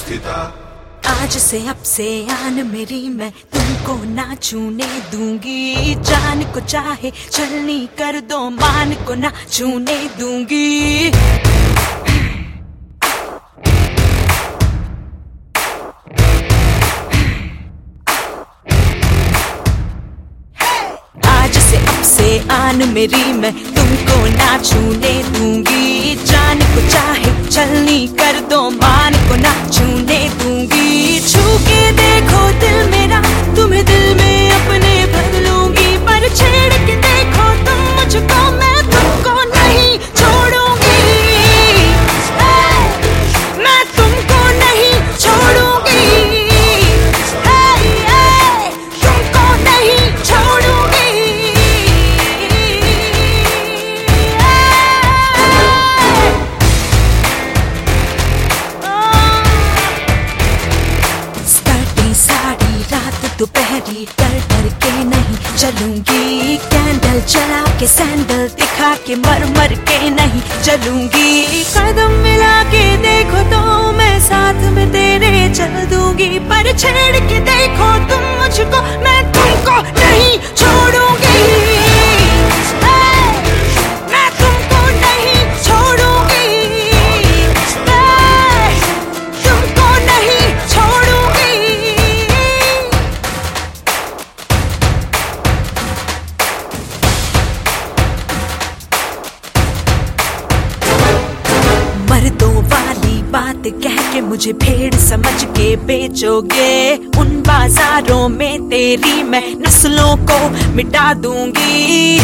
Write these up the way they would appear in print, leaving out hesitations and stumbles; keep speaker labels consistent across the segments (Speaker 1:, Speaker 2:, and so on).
Speaker 1: संस्थिता।
Speaker 2: आज से अब से आन मेरी मैं तुमको ना छूने दूंगी। जान को चाहे चलनी कर दो, मान को ना छूने दूंगी। आज से अब से आन मेरी मैं तुमको ना छूने दूंगी। जान को चाहे चलनी कर दो, मान को ना छूने दूंगी। छू के देखो दिल मेरा, तुम्हें दिल में अपने भर लूंगी। पर छेड़ के देखो तुम मुझको, मैं तुमको नहीं छोड़ूंगी। मैं तुमको नहीं छोड़ूंगी। तुमको नहीं छोड़ूंगी। सारी रात दोपहरी डर डर के नहीं चलूंगी। कैंडल जला के सैंडल दिखा के मर मर के नहीं चलूंगी। कदम मिला के देखो तो मैं साथ में तेरे चल दूंगी। पर छेड़ के देखो तुम मुझको, मैं तुमको नहीं छोड़ूंगी। मैं तुमको नहीं छोड़ूंगी। तुमको नहीं छोड़ूंगी। मर्दों वाली बात कह के मुझे भेड़ समझ के बेचोगे। उन बाजारों में तेरी मैं नस्लों को मिटा दूंगी।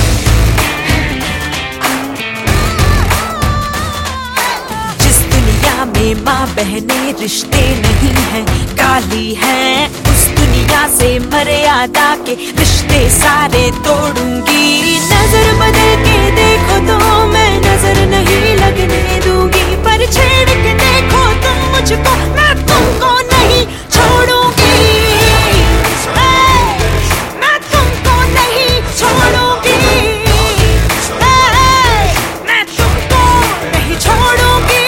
Speaker 2: जिस दुनिया में माँ बहने रिश्ते नहीं हैं, गाली है, उस दुनिया से मर्यादा के रिश्ते सारे तोड़ूंगी। नजर बदल के देखो तो मैं नजर नहीं लगने दूंगी। पर छेड़ के देखो तुम मुझको, मैं तुमको नहीं छोड़ूंगी। मैं तुमको नहीं छोड़ूंगी। मैं तुमको नहीं छोड़ूंगी।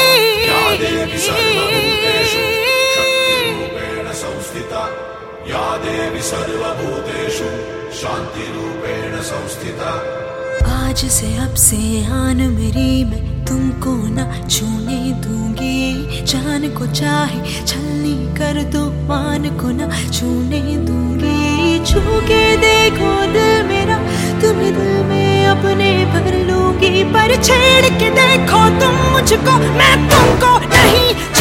Speaker 1: या देवी सर्वभूतेषु शान्तिरूपेण संस्थिता।
Speaker 2: आज से अब से आन मेरी मैं तुमको ना छूने दूंगी। जान को चाहे छलनी कर दो, मान को ना छूने दूंगी। छू के देखो दिल मेरा, तुम्हें दिल में अपने भर लूंगी। पर छेड़ के देखो तुम मुझको, मैं तुमको नहीं